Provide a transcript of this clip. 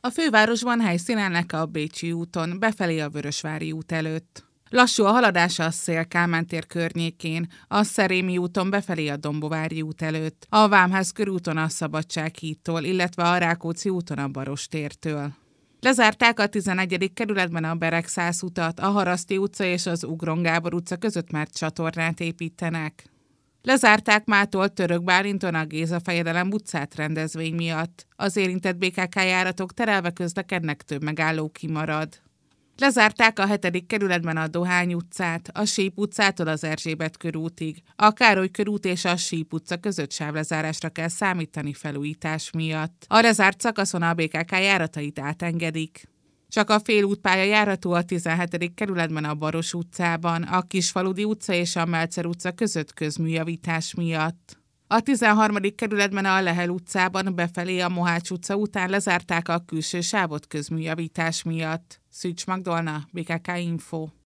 A fővárosban helyszínelnek a Bécsi úton, befelé a Vörösvári út előtt. Lassú a haladás a Széll-Kálmán tér környékén, a Szerémi úton befelé a Dombovári út előtt, a Vámház körúton a Szabadsághídtól, illetve a Rákóczi úton a Barostértől. Lezárták a 11. kerületben a Beregszász utat, a Haraszti utca és az Ugron Gábor utca között már csatornát építenek. Lezárták mától Török Bálinton a Géza Fejedelem utcát rendezvény miatt. Az érintett BKK járatok terelve közlekednek, több megálló kimarad. Lezárták a 7. kerületben a Dohány utcát, a Síp utcától az Erzsébet körútig. A Károly körút és a Síp utca között sávlezárásra kell számítani felújítás miatt. A lezárt szakaszon a BKK járatait átengedik. Csak a félútpálya járatú a 17. kerületben a Baros utcában, a Kisfaludi utca és a Melcer utca között közműjavítás miatt. A 13. kerületben a Lehel utcában befelé a Mohács utca után lezárták a külső sávot közműjavítás miatt. Szűcs Magdolna, BKK Info.